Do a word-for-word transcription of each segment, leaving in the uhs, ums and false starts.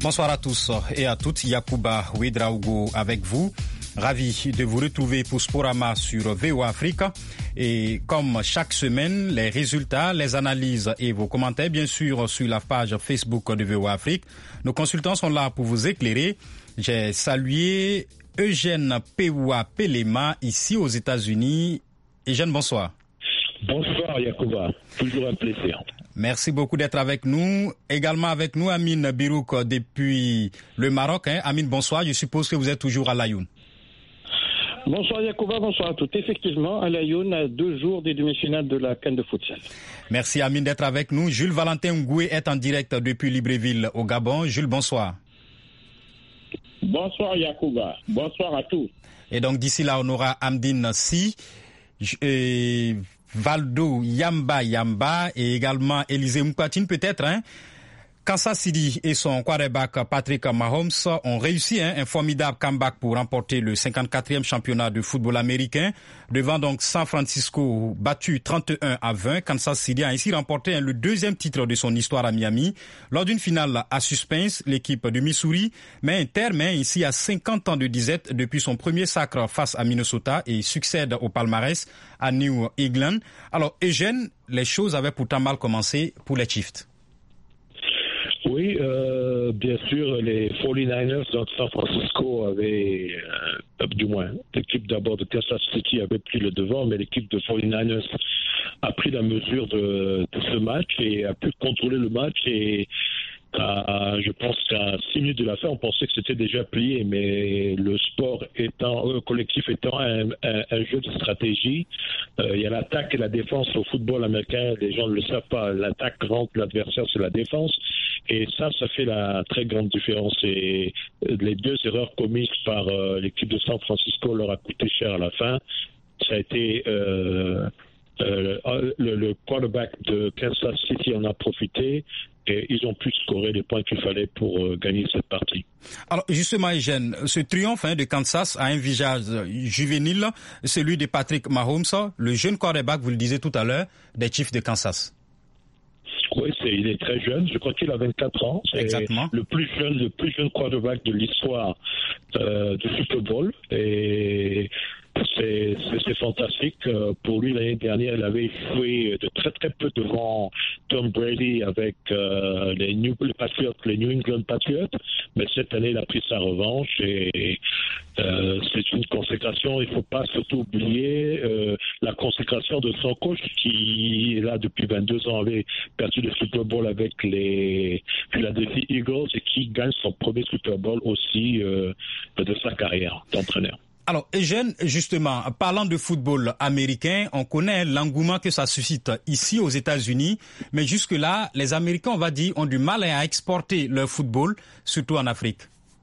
Bonsoir à tous et à toutes. Yacouba Ouedraogo avec vous. Ravi de vous retrouver pour Sporama sur V O A Afrique. Et comme chaque semaine, les résultats, les analyses et vos commentaires, bien sûr, sur la page Facebook de V O A Afrique. Nos consultants sont là pour vous éclairer. J'ai salué Eugène Pewa Pelema ici aux États-Unis. Eugène, bonsoir. Bonsoir Yacouba, toujours un plaisir. Merci beaucoup d'être avec nous. Également avec nous, Amine Birouk depuis le Maroc. Hein. Amine, bonsoir. Je suppose que vous êtes toujours à Laayoune. Bonsoir Yacouba, bonsoir à tous. Effectivement, à Laayoune, à deux jours des demi-finales de la CAN de futsal. Merci Amine d'être avec nous. Jules Valentin Ngoué est en direct depuis Libreville au Gabon. Jules, bonsoir. Bonsoir Yacouba, bonsoir à tous. Et donc d'ici là, on aura Amdine Si, et Valdo Yamba Yamba et également Élisée Moukatine peut-être. Hein. Kansas City et son quarterback Patrick Mahomes ont réussi hein, un formidable comeback pour remporter le cinquante-quatrième championnat de football américain devant donc San Francisco battu trente et un à vingt. Kansas City a ainsi remporté hein, le deuxième titre de son histoire à Miami. Lors d'une finale à suspense, l'équipe de Missouri met un terme hein, ici à cinquante ans de disette depuis son premier sacre face à Minnesota et succède au palmarès à New England. Alors Eugène, les choses avaient pourtant mal commencé pour les Chiefs. Oui, euh, bien sûr, les forty-niners de San Francisco avaient, euh, du moins, l'équipe d'abord de Kansas City avait pris le devant, mais l'équipe de forty-niners a pris la mesure de, de ce match et a pu contrôler le match et à, je pense qu'à six minutes de la fin, on pensait que c'était déjà plié, mais le sport étant, le collectif étant un, un, un jeu de stratégie, euh, il y a l'attaque et la défense au football américain, les gens ne le savent pas, l'attaque rentre l'adversaire sur la défense, et ça, ça fait la très grande différence. Et les deux erreurs commises par euh, l'équipe de San Francisco leur a coûté cher à la fin. Ça a été... Euh, Euh, le, le quarterback de Kansas City en a profité et ils ont pu scorer les points qu'il fallait pour euh, gagner cette partie. Alors justement, Eugène, ce triomphe hein, de Kansas a un visage juvénile, celui de Patrick Mahomes, le jeune quarterback, vous le disiez tout à l'heure, des Chiefs de Kansas. Oui, c'est, il est très jeune. Je crois qu'il a vingt-quatre ans. C'est Exactement. Le plus jeune, le plus jeune quarterback de l'histoire euh, du Super Bowl. Et c'est, c'est, c'est fantastique. Pour lui, l'année dernière, il avait joué de très très peu devant Tom Brady avec euh, les, New, les Patriots, les New England Patriots. Mais cette année, il a pris sa revanche et euh, c'est une consécration. Il ne faut pas surtout oublier euh, la consécration de son coach qui, là, depuis vingt-deux ans, avait perdu le Super Bowl avec les Philadelphia Eagles et qui gagne son premier Super Bowl aussi euh, de sa carrière d'entraîneur. Alors, Eugène, justement, parlant de football américain, on connaît l'engouement que ça suscite ici aux États-Unis, mais jusque-là, les Américains, on va dire, ont du mal à exporter leur football, surtout en Afrique.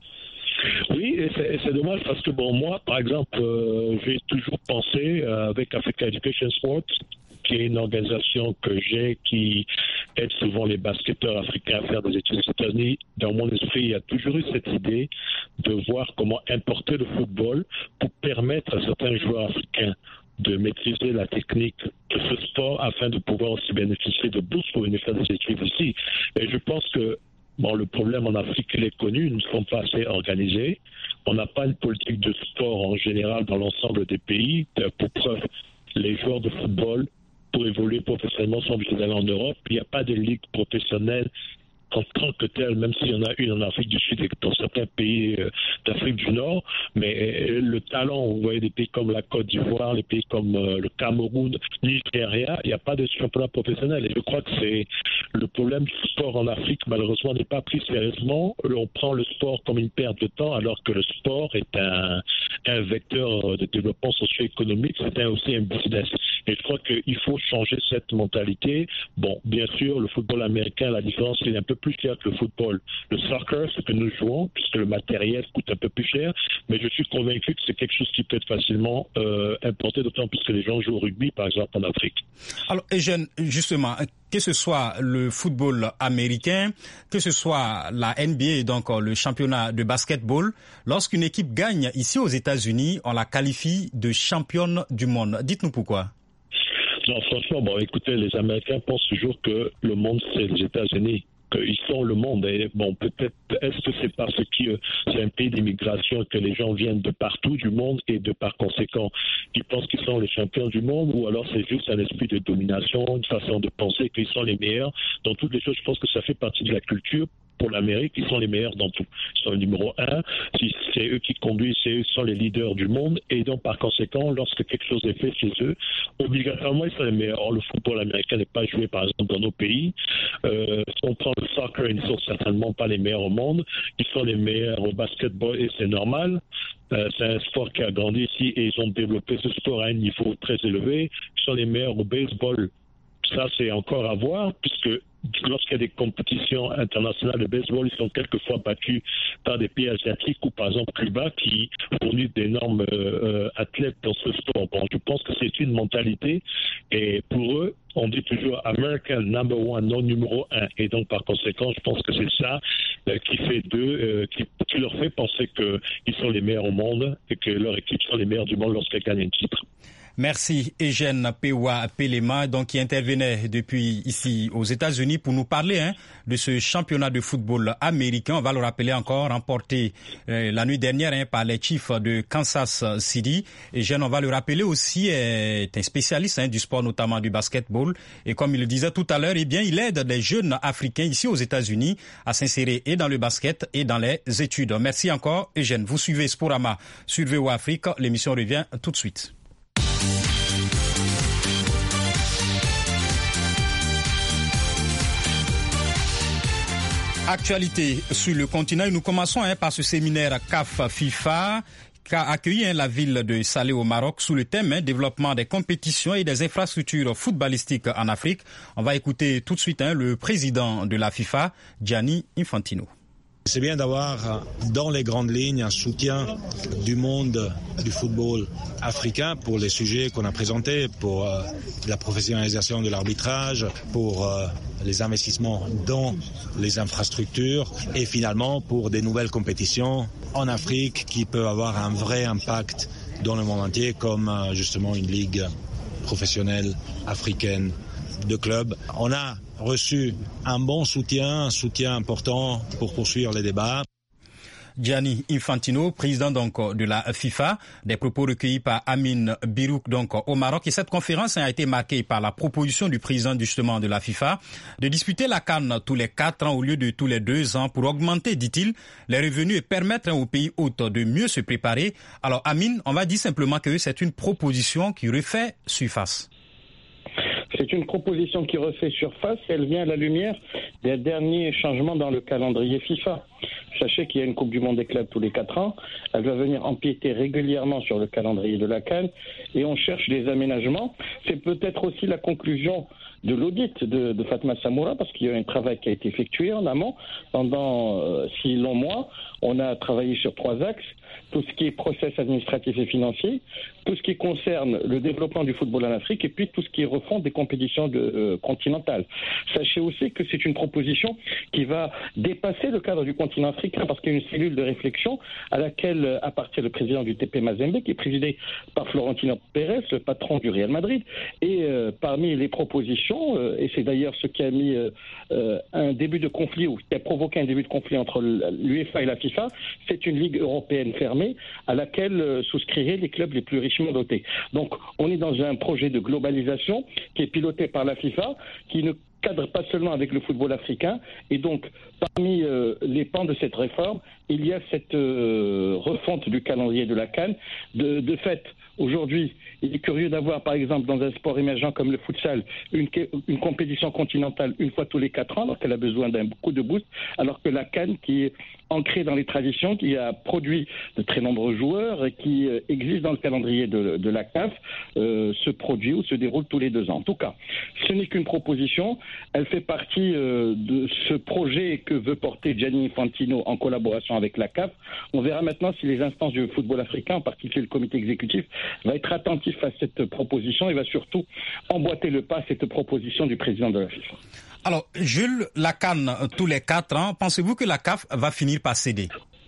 Oui, et c'est, et c'est dommage parce que, bon, moi, par exemple, euh, j'ai toujours pensé euh, avec Africa Education Sports, qui est une organisation que j'ai qui aide souvent les basketteurs africains à faire des études aux États-Unis. Dans mon esprit, il y a toujours eu cette idée de voir comment importer le football pour permettre à certains joueurs africains de maîtriser la technique de ce sport afin de pouvoir aussi bénéficier de bourses pour venir faire des études ici. Et je pense que bon, le problème en Afrique, il est connu, nous ne sommes pas assez organisés. On n'a pas une politique de sport en général dans l'ensemble des pays. Pour preuve, les joueurs de football, pour évoluer professionnellement, sont obligés d'aller en Europe. Il n'y a pas de ligue professionnelle en tant que telle, même s'il y en a une en Afrique du Sud et dans certains pays euh, d'Afrique du Nord. Mais euh, le talent, vous voyez des pays comme la Côte d'Ivoire, les pays comme euh, le Cameroun, Nigeria, il n'y a pas de championnat professionnel. Et je crois que c'est le problème du sport en Afrique, malheureusement, n'est pas pris sérieusement. On prend le sport comme une perte de temps, alors que le sport est un, un vecteur de développement socio-économique, c'est un, aussi un business. Et je crois qu'il faut changer cette mentalité. Bon, bien sûr, le football américain, la différence, c'est un peu plus cher que le football. Le soccer, ce que nous jouons, puisque le matériel coûte un peu plus cher, mais je suis convaincu que c'est quelque chose qui peut être facilement euh, importé, d'autant plus que les gens jouent au rugby, par exemple, en Afrique. Alors, Eugène, justement, que ce soit le football américain, que ce soit la N B A, donc le championnat de basketball, lorsqu'une équipe gagne ici aux États-Unis, on la qualifie de championne du monde. Dites-nous pourquoi. Non, franchement, bon, écoutez, les Américains pensent toujours que le monde, c'est les États-Unis. qu'ils sont le monde. Et bon, peut-être, est-ce que c'est parce que euh, c'est un pays d'immigration que les gens viennent de partout du monde et de par conséquent, ils pensent qu'ils sont les champions du monde, ou alors c'est juste un esprit de domination, une façon de penser qu'ils sont les meilleurs. Dans toutes les choses, je pense que ça fait partie de la culture. Pour l'Amérique, ils sont les meilleurs dans tout. Ils sont le numéro un. Si c'est eux qui conduisent, c'est eux qui sont les leaders du monde. Et donc, par conséquent, lorsque quelque chose est fait chez eux, obligatoirement, ils sont les meilleurs. Or, le football américain n'est pas joué, par exemple, dans nos pays. Euh, si on prend le soccer, ils ne sont certainement pas les meilleurs au monde. Ils sont les meilleurs au basketball et c'est normal. Euh, c'est un sport qui a grandi ici et ils ont développé ce sport à un niveau très élevé. Ils sont les meilleurs au baseball. Ça, c'est encore à voir, puisque lorsqu'il y a des compétitions internationales de baseball, ils sont quelquefois battus par des pays asiatiques ou par exemple Cuba qui fournissent d'énormes euh, athlètes dans ce sport. Bon, je pense que c'est une mentalité et pour eux, on dit toujours American number one, non numéro un. Et donc par conséquent, je pense que c'est ça euh, qui fait d'eux, euh, qui, qui leur fait penser qu'ils sont les meilleurs au monde et que leurs équipes sont les meilleures du monde lorsqu'elles gagnent un titre. Merci Eugène Pewa Pelema, donc qui intervenait depuis ici aux États-Unis pour nous parler hein, de ce championnat de football américain. On va le rappeler encore, remporté euh, la nuit dernière hein, par les Chiefs de Kansas City. Eugène, on va le rappeler aussi, est un spécialiste hein, du sport, notamment du basketball. Et comme il le disait tout à l'heure, eh bien, il aide les jeunes Africains ici aux États-Unis à s'insérer et dans le basket et dans les études. Merci encore Eugène. Vous suivez Sporama sur V O Afrique. L'émission revient tout de suite. Actualité sur le continent, et nous commençons hein, par ce séminaire C A F FIFA qu'a accueilli hein, la ville de Salé au Maroc sous le thème hein, développement des compétitions et des infrastructures footballistiques en Afrique. On va écouter tout de suite hein, le président de la FIFA, Gianni Infantino. C'est bien d'avoir dans les grandes lignes un soutien du monde du football africain pour les sujets qu'on a présentés, pour euh, la professionnalisation de l'arbitrage, pour euh, les investissements dans les infrastructures et finalement pour des nouvelles compétitions en Afrique qui peuvent avoir un vrai impact dans le monde entier comme euh, justement une ligue professionnelle africaine de clubs. On a reçu un bon soutien, un soutien important pour poursuivre les débats. Gianni Infantino, président donc de la FIFA, des propos recueillis par Amin Birouk donc au Maroc. Et cette conférence a été marquée par la proposition du président justement de la FIFA de disputer la CAN tous les quatre ans au lieu de tous les deux ans pour augmenter, dit-il, les revenus et permettre aux pays hôtes de mieux se préparer. Alors Amin, on va dire simplement que c'est une proposition qui refait surface. C'est une proposition qui refait surface et elle vient à la lumière des derniers changements dans le calendrier FIFA. Sachez qu'il y a une Coupe du Monde des clubs tous les quatre ans. Elle va venir empiéter régulièrement sur le calendrier de la CAN et on cherche des aménagements. C'est peut-être aussi la conclusion de l'audit de, de Fatma Samoura parce qu'il y a un travail qui a été effectué en amont pendant euh, six longs mois. On a travaillé sur trois axes. Tout ce qui est process administratif et financier, tout ce qui concerne le développement du football en Afrique et puis tout ce qui est refonte des compétitions de, euh, continentales. Sachez aussi que c'est une proposition qui va dépasser le cadre du continent africain parce qu'il y a une cellule de réflexion à laquelle euh, appartient le président du T P Mazembe qui est présidé par Florentino Pérez, le patron du Real Madrid. Et euh, parmi les propositions, euh, et c'est d'ailleurs ce qui a mis euh, euh, un début de conflit ou qui a provoqué un début de conflit entre l'UEFA et la FIFA, c'est une ligue européenne fermée à laquelle euh, souscriraient les clubs les plus richement dotés. Donc on est dans un projet de globalisation qui est piloté par la FIFA, qui ne cadre pas seulement avec le football africain. Et donc parmi euh, les pans de cette réforme, il y a cette euh, refonte du calendrier de la CAN. De, de fait, aujourd'hui, il est curieux d'avoir, par exemple, dans un sport émergent comme le futsal, une, une compétition continentale une fois tous les quatre ans, alors qu'elle a besoin d'un coup de boost, alors que la CAN, qui est ancrée dans les traditions, qui a produit de très nombreux joueurs et qui euh, existe dans le calendrier de, de la C A F, euh, se produit ou se déroule tous les deux ans. En tout cas, ce n'est qu'une proposition. Elle fait partie euh, de ce projet que veut porter Gianni Infantino en collaboration avec la C A F. On verra maintenant si les instances du football africain, en particulier le comité exécutif, va être attentif à cette proposition et va surtout emboîter le pas à cette proposition du président de la FIFA. Alors, Jules, la CAN tous les quatre ans, pensez-vous que la C A F va finir par céder?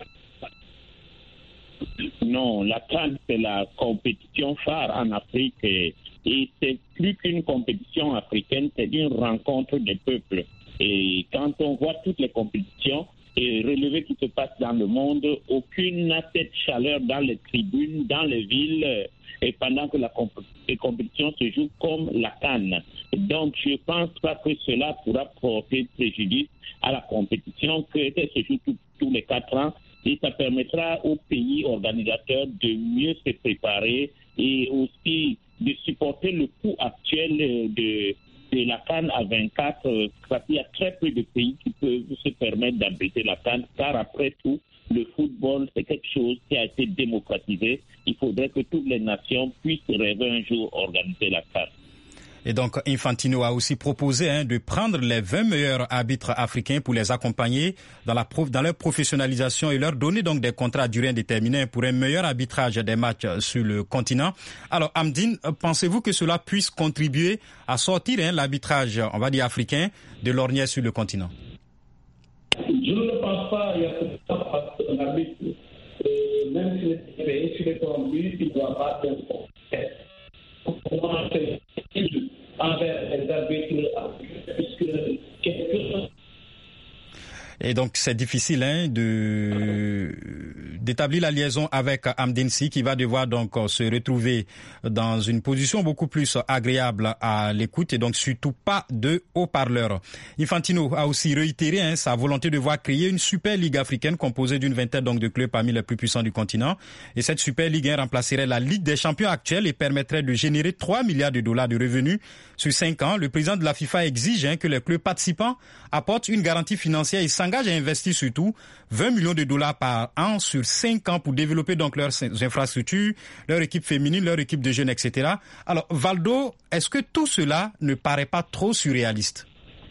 Non, la CAN, c'est la compétition phare en Afrique et, et c'est plus qu'une compétition africaine, c'est une rencontre des peuples. Et quand on voit toutes les compétitions et relever qui se passe dans le monde, aucune n'a cette chaleur dans les tribunes, dans les villes, et pendant que la comp- les compétitions se jouent comme la CAN. Donc, je ne pense pas que cela pourra porter préjudice à la compétition, que elle se joue tout, tous les quatre ans, et ça permettra aux pays organisateurs de mieux se préparer et aussi de supporter le coût actuel de, de la CAN à vingt-quatre, parce qu'il y a très peu de pays qui peuvent se permettre d'abriter la CAN, car après tout, le football, c'est quelque chose qui a été démocratisé. Il faudrait que toutes les nations puissent rêver un jour organiser la CAN. Et donc, Infantino a aussi proposé hein, de prendre les vingt meilleurs arbitres africains pour les accompagner dans, la prof, dans leur professionnalisation et leur donner donc des contrats à durée indéterminée pour un meilleur arbitrage des matchs sur le continent. Alors, Amdine, pensez-vous que cela puisse contribuer à sortir hein, l'arbitrage, on va dire africain, de l'ornière sur le continent? Je ne pense pas qu'il y a que ça parce que l'arbitre, euh, même s'il est payé sur les conduits, il ne doit pas être envers les arbitres, puisque quelqu'un. Et donc, c'est difficile hein, de d'établir la liaison avec Amdine Sy, qui va devoir donc se retrouver dans une position beaucoup plus agréable à l'écoute et donc surtout pas de haut-parleurs. Infantino a aussi réitéré hein, sa volonté de voir créer une super ligue africaine composée d'une vingtaine donc de clubs parmi les plus puissants du continent. Et cette super ligue hein, remplacerait la Ligue des champions actuelle et permettrait de générer trois milliards de dollars de revenus sur cinq ans. Le président de la FIFA exige hein, que les clubs participants apportent une garantie financière et s'engagent à investir surtout vingt millions de dollars par an sur cinq ans pour développer donc leurs infrastructures, leur équipe féminine, leur équipe de jeunes, et cetera. Alors, Valdo, est-ce que tout cela ne paraît pas trop surréaliste?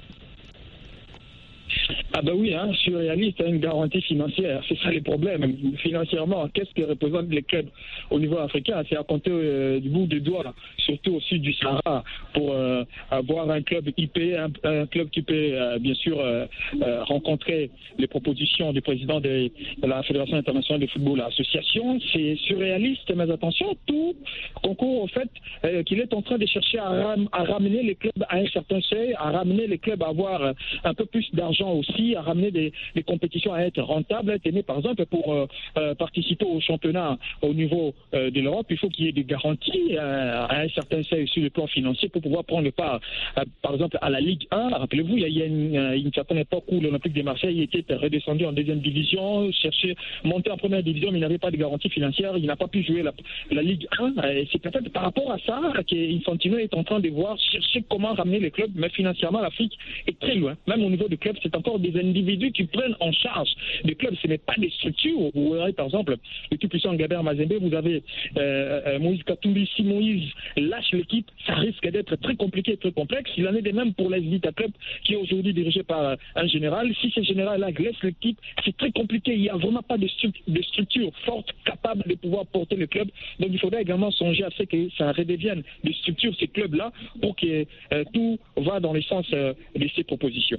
Ah ben oui, hein, surréaliste, une garantie financière, c'est ça le problème. Financièrement, qu'est-ce que représentent les clubs au niveau africain? C'est à compter euh, du bout du doigt, surtout au sud du Sahara, pour euh, avoir un club I P, un, un club qui peut euh, bien sûr euh, euh, rencontrer les propositions du président de, de la Fédération internationale de football, l'association. C'est surréaliste, mais attention, tout concourt au fait euh, qu'il est en train de chercher à, ram- à ramener les clubs à un certain seuil, à ramener les clubs à avoir euh, un peu plus d'argent aussi, à ramener des, des compétitions à être rentables. Tenez, par exemple, pour euh, euh, participer au championnat au niveau euh, de l'Europe, il faut qu'il y ait des garanties euh, à un certain seuil sur le plan financier pour pouvoir prendre part, euh, par exemple, à la Ligue un. Rappelez-vous, il y a, il y a une, une certaine époque où l'Olympique de Marseille était redescendu en deuxième division, cherchait monter en première division, mais il n'avait pas de garantie financière, il n'a pas pu jouer la, la Ligue un. Et c'est peut-être par rapport à ça qu'Infantino est en train de voir, chercher comment ramener les clubs, mais financièrement, l'Afrique est très loin. Même au niveau des clubs, c'est encore des individus qui prennent en charge des clubs, ce n'est pas des structures. Vous voyez par exemple le tout puissant Gaber Mazembe, vous avez euh, euh, Moïse Katumbi. Si Moïse lâche l'équipe, ça risque d'être très compliqué, très complexe. Il en est de même pour l'A S Vita Club qui est aujourd'hui dirigé par un général. Si ce général-là laisse l'équipe, c'est très compliqué. Il n'y a vraiment pas de, stru- de structure forte capable de pouvoir porter le club. Donc il faudrait également songer à ce que ça redevienne des structures, ces clubs-là, pour que euh, tout va dans le sens euh, de ces propositions.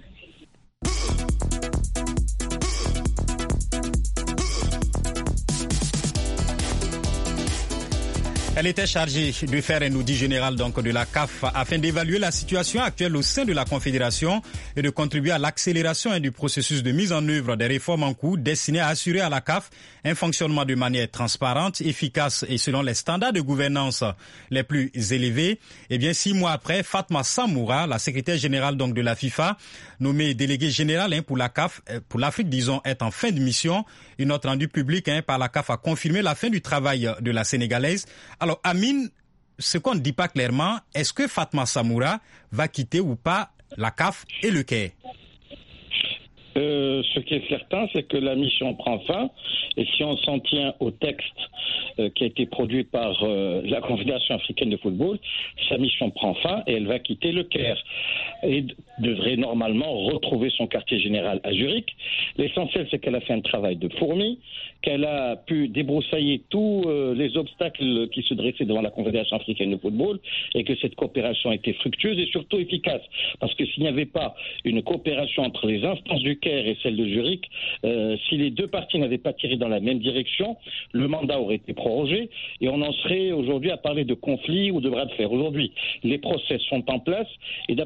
Elle était chargée de faire un audit général donc de la C A F afin d'évaluer la situation actuelle au sein de la Confédération et de contribuer à l'accélération du processus de mise en œuvre des réformes en cours destinées à assurer à la C A F un fonctionnement de manière transparente, efficace et selon les standards de gouvernance les plus élevés. Et bien, six mois après, Fatma Samoura, la secrétaire générale donc de la FIFA, nommée déléguée générale hein, pour la C A F, pour l'Afrique, disons, est en fin de mission. Une note rendue publique hein, par la C A F a confirmé la fin du travail de la Sénégalaise. Alors, Amine, ce qu'on ne dit pas clairement, est-ce que Fatma Samoura va quitter ou pas la C A F et le Caire? Euh, ce qui est certain, c'est que la mission prend fin, et si on s'en tient au texte euh, qui a été produit par euh, la Confédération africaine de football, sa mission prend fin et elle va quitter le Caire et devrait normalement retrouver son quartier général à Zurich. L'essentiel, c'est qu'elle a fait un travail de fourmi, qu'elle a pu débroussailler tous euh, les obstacles qui se dressaient devant la Confédération africaine de football et que cette coopération a été fructueuse et surtout efficace. Parce que s'il n'y avait pas une coopération entre les instances du Caire et celle de Zurich, euh, si les deux parties n'avaient pas tiré dans la même direction, le mandat aurait été prorogé et on en serait aujourd'hui à parler de conflit ou de bras de fer. Aujourd'hui, les procès sont en place et d'après les informations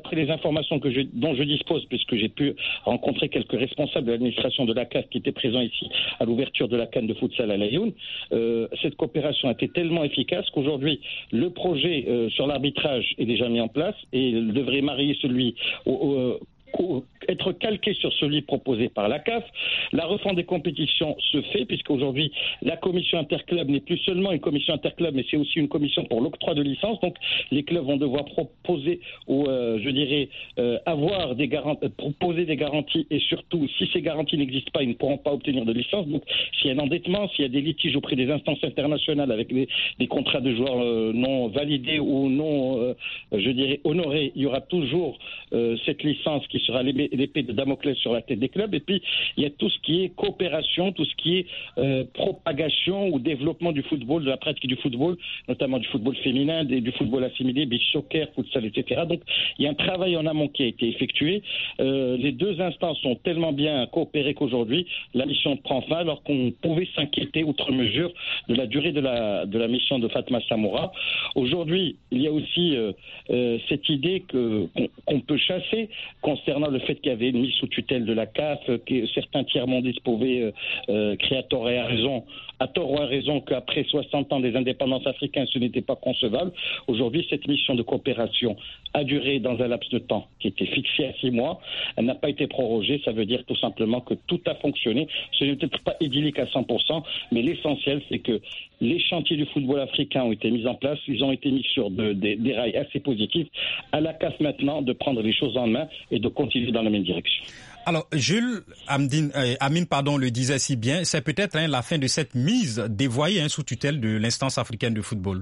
informations que je, dont je dispose, puisque j'ai pu rencontrer quelques responsables de l'administration de la C A F qui étaient présents ici à l'ouverture de la CAN de futsal à Laayoune, euh, cette coopération a été tellement efficace qu'aujourd'hui, le projet euh, sur l'arbitrage est déjà mis en place et il devrait marier celui au, au être calqué sur celui proposé par la C A F. La refonte des compétitions se fait, puisqu'aujourd'hui, la commission interclub n'est plus seulement une commission interclub, mais c'est aussi une commission pour l'octroi de licence. Donc, les clubs vont devoir proposer ou, euh, je dirais, euh, avoir des garanties, proposer des garanties, et surtout, si ces garanties n'existent pas, ils ne pourront pas obtenir de licence. Donc, s'il y a un endettement, s'il y a des litiges auprès des instances internationales avec des, des contrats de joueurs euh, non validés ou non, euh, je dirais, honorés, il y aura toujours euh, cette licence qui sera l'épée de Damoclès sur la tête des clubs. Et puis, il y a tout ce qui est coopération, tout ce qui est euh, propagation ou développement du football, de la pratique du football, notamment du football féminin, des, du football assimilé, beach soccer, futsal, et cetera. Donc, il y a un travail en amont qui a été effectué. Euh, les deux instances ont tellement bien coopéré qu'aujourd'hui, la mission prend fin, alors qu'on pouvait s'inquiéter outre mesure de la durée de la, de la mission de Fatma Samoura. Aujourd'hui, il y a aussi euh, euh, cette idée que, qu'on, qu'on peut chasser concernant le fait qu'il y avait une mise sous tutelle de la C A F, que certains tiers-mondistes pouvaient euh, euh, créer à tort et à raison, à tort ou à raison qu'après soixante ans des indépendances africaines, ce n'était pas concevable. Aujourd'hui, cette mission de coopération a duré dans un laps de temps qui était fixé à six mois. Elle n'a pas été prorogée. Ça veut dire tout simplement que tout a fonctionné. Ce n'est peut-être pas idyllique à cent pour cent, mais l'essentiel, c'est que les chantiers du football africain ont été mis en place. Ils ont été mis sur de, de, des rails assez positifs. À la C A F maintenant de prendre les choses en main et de continuer dans la même direction. Alors, Jules Amdine, euh, Amine pardon, le disait si bien, c'est peut-être hein, la fin de cette mise dévoyée hein, sous tutelle de l'instance africaine de football.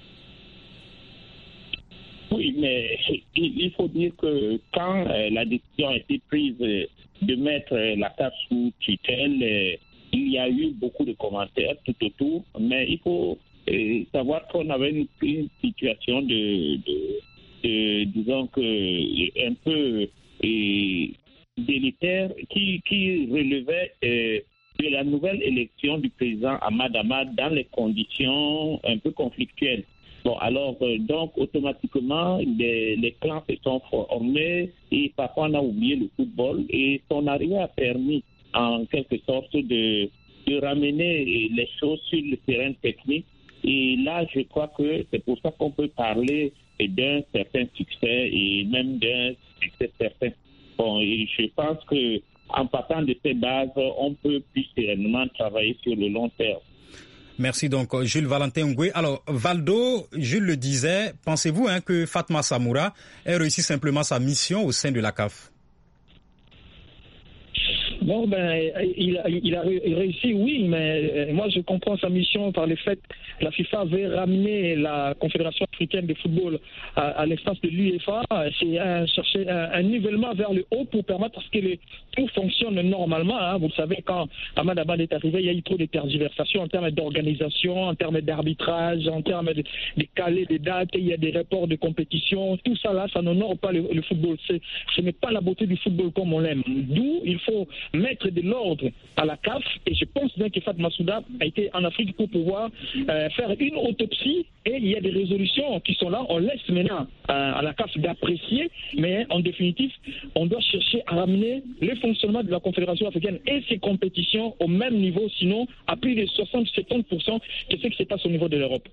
Oui, mais il faut dire que quand euh, la décision a été prise euh, de mettre euh, la C A F sous tutelle, euh, il y a eu beaucoup de commentaires tout autour, mais il faut euh, savoir qu'on avait une, une situation de, de, de, disons que, un peu euh, délétère qui, qui relevait euh, de la nouvelle élection du président Ahmad Ahmad dans les conditions un peu conflictuelles. Bon, alors, euh, donc, automatiquement, les, les clans se sont formés et parfois on a oublié le football et son arrivée a permis, en quelque sorte, de, de ramener les choses sur le terrain technique. Et là, je crois que c'est pour ça qu'on peut parler d'un certain succès et même d'un succès certain. Bon, et je pense que en partant de ces bases, on peut plus sereinement travailler sur le long terme. Merci donc Jules Valentin Ngoué. Alors Valdo, Jules le disait, pensez-vous hein, que Fatma Samoura ait réussi simplement sa mission au sein de la C A F? Bon, ben, il a, il a réussi, oui, mais moi je comprends sa mission par le fait que la FIFA veut ramener la Confédération africaine de football à, à l'instance de l'U E F A. C'est un, chercher un, un nivellement vers le haut pour permettre à ce que le, tout fonctionne normalement. Hein. Vous le savez, quand Ahmad Ahmad est arrivé, il y a eu trop de tergiversations en termes d'organisation, en termes d'arbitrage, en termes de, de caler des dates, il y a des reports de compétition. Tout ça là, ça n'honore pas le, le football. C'est, ce n'est pas la beauté du football comme on l'aime. D'où il faut mettre de l'ordre à la C A F, et je pense bien que Fatma Samoura a été en Afrique pour pouvoir euh, faire une autopsie, et il y a des résolutions qui sont là. On laisse maintenant euh, à la C A F d'apprécier, mais en définitive, on doit chercher à ramener le fonctionnement de la Confédération africaine et ses compétitions au même niveau, sinon à plus de soixante à soixante-dix pour cent de ce qui se passe au niveau de l'Europe.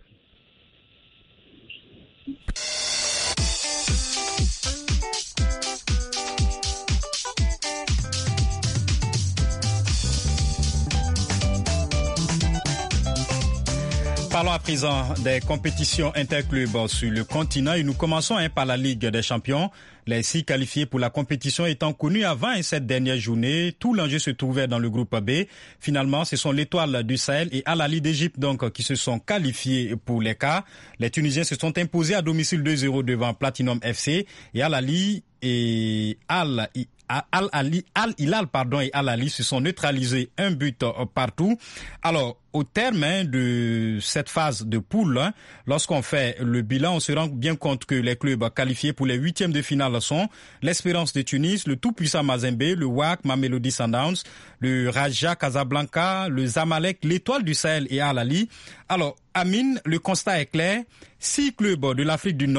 Parlons à présent des compétitions interclubs sur le continent et nous commençons hein, par la Ligue des Champions. Les six qualifiés pour la compétition étant connus avant et cette dernière journée, tout l'enjeu se trouvait dans le groupe B. Finalement, ce sont l'Étoile du Sahel et Al Ahly d'Égypte donc qui se sont qualifiés pour les quarts. Les Tunisiens se sont imposés à domicile deux zéro devant Platinum F C et Al Ahly et Al Al Ahly, Al Hilal pardon et Al Ahly se sont neutralisés un but partout. Alors au terme hein, de cette phase de poule, hein, lorsqu'on fait le bilan, on se rend bien compte que les clubs qualifiés pour les huitièmes de finale sont l'Espérance de Tunis, le tout-puissant Mazembe, le W A C Mamelodi Sundowns, le Raja Casablanca, le Zamalek, l'Étoile du Sahel et Al Ahly. Alors Amine, le constat est clair, six clubs de l'Afrique du Nord